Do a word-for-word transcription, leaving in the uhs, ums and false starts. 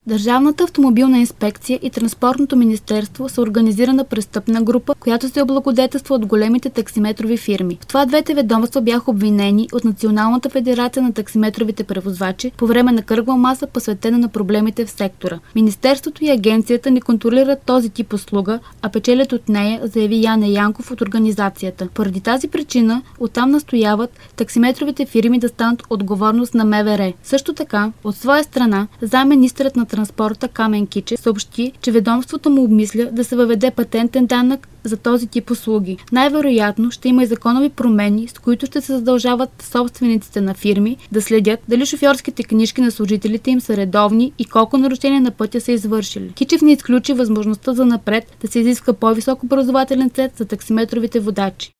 Държавната автомобилна инспекция и Транспортното министерство са организирана престъпна група, която се облагодетелства от големите таксиметрови фирми. В това двете ведомства бяха обвинени от Националната федерация на таксиметровите превозвачи по време на кръгла маса, посветена на проблемите в сектора. Министерството и агенцията не контролират този тип услуга, а печелят от нея, заяви Яне Янков от организацията. Поради тази причина оттам настояват таксиметровите фирми да станат отговорност на М В Р. Също така, от своя страна, заместник-министърът на транспорта Камен Кичев съобщи, че ведомството му обмисля да се въведе патентен данък за този тип услуги. Най-вероятно ще има и законови промени, с които ще се задължават собствениците на фирми да следят дали шофьорските книжки на служителите им са редовни и колко нарушения на пътя са извършили. Кичев не изключи възможността за напред да се изиска по-висок образователен ценз за таксиметровите водачи.